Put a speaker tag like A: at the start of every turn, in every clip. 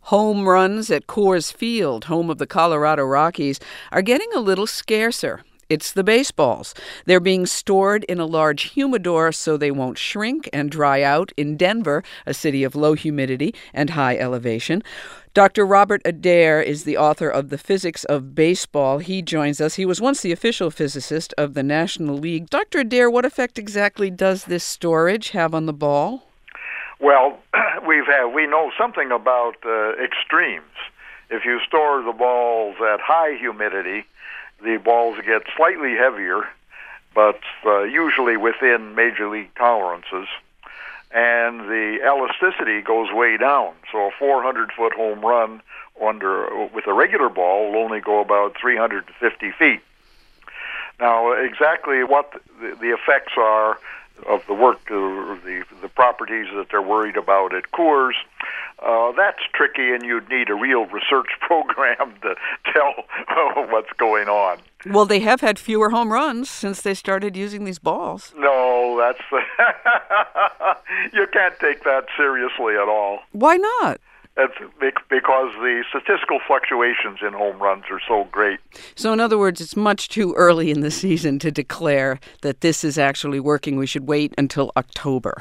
A: Home runs at Coors Field, home of the Colorado Rockies, are getting a little scarcer. It's the baseballs. They're being stored in a large humidor so they won't shrink and dry out in Denver, a city of low humidity and high elevation. Dr. Robert Adair is the author of The Physics of Baseball. He joins us. He was once the official physicist of the National League. Dr. Adair, what effect exactly does this storage have on the ball?
B: Well, we know something about extremes. If you store the balls at high humidity, the balls get slightly heavier, but usually within major league tolerances, and the elasticity goes way down. So a 400-foot home run with a regular ball will only go about 350 feet. Now, exactly what the effects are of the work, the properties that they're worried about at Coors, that's tricky, and you'd need a real research program to tell what's going on.
A: Well, they have had fewer home runs since they started using these balls.
B: No, that's you can't take that seriously at all.
A: Why not?
B: That's because the statistical fluctuations in home runs are so great.
A: So in other words, it's much too early in the season to declare that this is actually working. We should wait until October.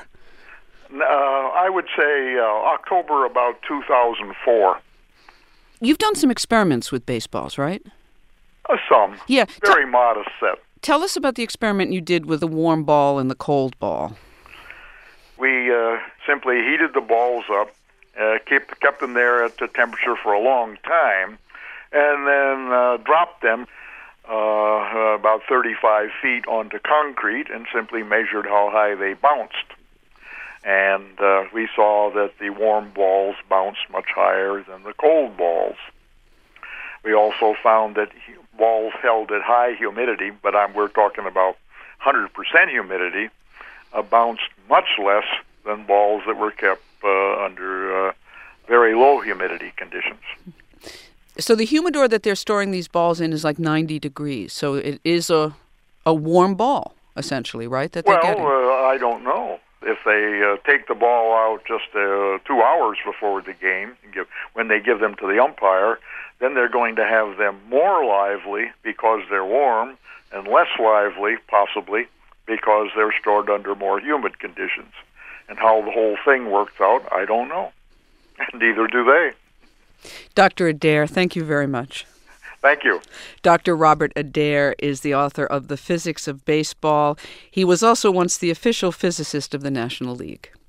B: I would say October about 2004.
A: You've done some experiments with baseballs, right?
B: Some.
A: Yeah.
B: Very modest set.
A: Tell us about the experiment you did with the warm ball and the cold ball.
B: We simply heated the balls up, kept them there at the temperature for a long time, and then dropped them about 35 feet onto concrete and simply measured how high they bounced. And we saw that the warm balls bounced much higher than the cold balls. We also found that balls held at high humidity, but we're talking about 100% humidity, bounced much less than balls that were kept under very low humidity conditions.
A: So the humidor that they're storing these balls in is like 90 degrees. So it is a warm ball, essentially, right, that they're getting?
B: I don't know. If they take the ball out just 2 hours before the game, when they give them to the umpire, then they're going to have them more lively because they're warm, and less lively, possibly, because they're stored under more humid conditions. And how the whole thing works out, I don't know. And neither do they.
A: Dr. Adair, thank you very much.
B: Thank you.
A: Dr. Robert Adair is the author of The Physics of Baseball. He was also once the official physicist of the National League.